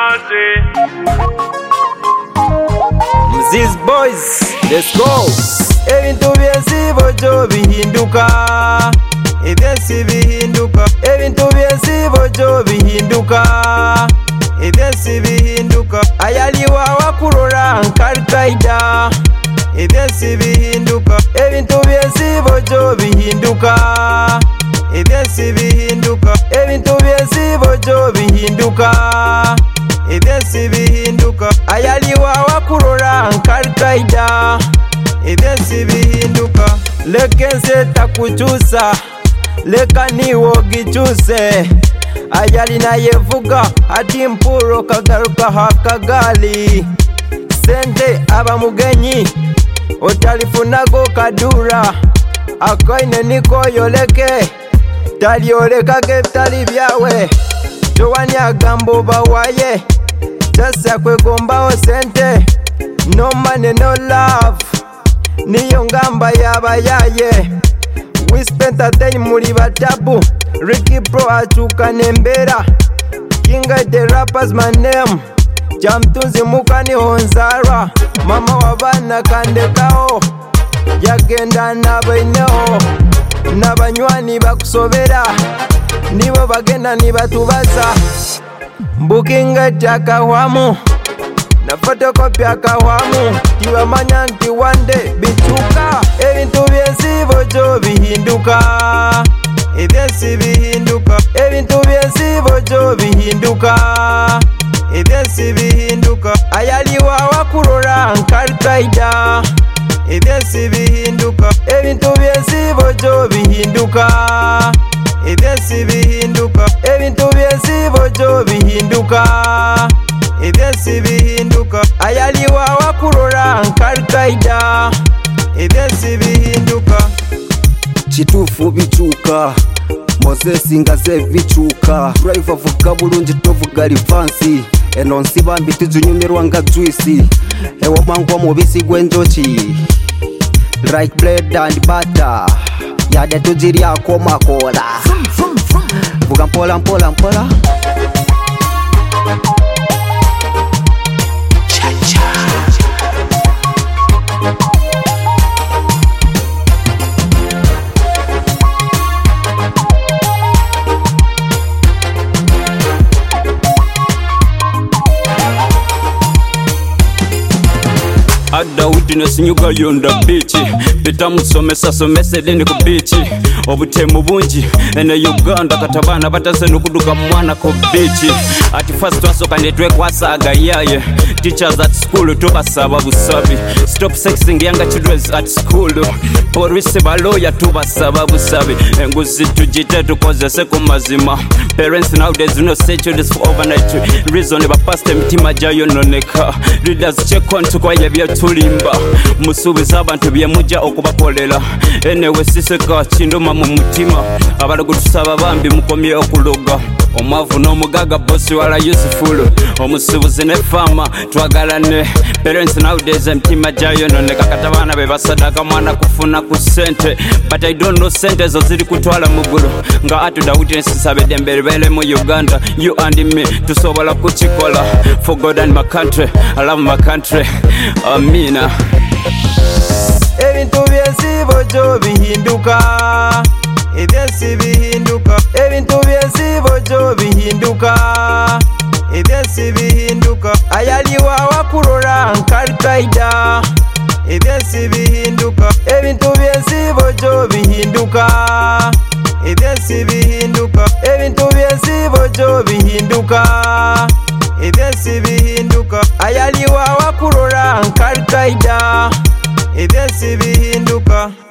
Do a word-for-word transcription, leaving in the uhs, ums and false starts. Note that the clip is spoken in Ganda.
These boys, let's go. Ebintu byensibo jo bihinduka, ebyensi bihinduka. Ebintu byensibo jo bihinduka, ebyensi bihinduka. Ayaliwa wakurora nkarkaida, ebyensi bihinduka. Ebintu byensibo jo bihinduka, ebyensi bihinduka. Ebintu byensibo jo bihinduka, ebyensi bihinduka. Ayaliwa wakurora nkarkaida, ebyensi bihinduka. Lekense takuchusa, leka niwo gichuse. Ayali na yevuga ati mpuro kagaruka hakagali. Sente aba mugenyi otalifunago kadura. Akoine niko yoleke talioleka ke tali byawe. Towani agambo bawaye chasa kwegombao sente. No money no love, niyo ngamba yabayaye. We spent a day muri batabu. Ricky Pro achuka nembera. Kinga the rappers my name. Jamtunzi mukani honzara. Mama wabana kandekao yagenda nabaineo. Nabanywani bakusobera nibo bagenda nibatubaza. Mbukinga chakahwamu na photocopy akahwamu. Tibamanya nti one day bichuka. Ebintu byensibo jo bihinduka, ebyensi bihinduka. Ebintu byensibo jo bihinduka, ebyensi bihinduka. Ayaliwa wakurora nkarkaida, ebyensi bihinduka. Ebintu byensibo jo bihinduka, ebyensi bihinduka. Ebintu byensibo jo bihinduka, ebyensi bihinduka. Ayaliwa wakurora nkarkaida, ebyensi bihinduka. Chitufu bichuka, Moses ngaze bichuka. Driver vuga bulungi tovuga livansi. Eno nsiba mbitizu nyumirwa nga juicy. Ewa mangwa mubisi gwenjochi, like bread and butter. Yade tujiri yako makola. Vuga mpola mpola mpola. Ada witness nyuga yonda bichi. Bita musomesa somese deni ku bichi. Obutemu bungi ene Uganda katabana batase nokuduka mwana ko bichi. Ati first wasoka netwe kwasaga yaye. Teachers at school tubasaba busabi. Stop sexing younger children at school. Police baloya tubasaba busabi. Enguzi tujite tukozese ku mazima. Parents nowadays no set this for overnight. Reason ba past mtima jayo noneka. Leaders check on to kwa yebya tulimba. Musubiza abantu byemuja okubakolera. Enewe siseka chindoma mu mutima. Abalago tusaba bambi mukomye okuloga. Omavu n'omugaga boss wala useful. Omusubuzi ne fama twagalane. Parents nowadays mtima jayo noneka katabana be basadaka mwana kufuna ku sente. But I don't know sente zo ziri kutwala mugulu. Nga atu Dawudi nsisabe dembere bele mu Uganda. You and me tusobola kuchikola. For God and my country, I love my country. Amina. Ebintu byensibo jo bihinduka, ebyensi bihinduka. Ebintu byensibo jo bihinduka, ebyensi bihinduka. Ayaliwa wakurora nkarkaida, ebyensi bihinduka. Ebintu byensibo jo bihinduka, ebyensi bihinduka. Ebintu byensibo jo bihinduka, ebyensi bihinduka. Ayaliwa wakurora nkarkaida, ebyensi bihinduka.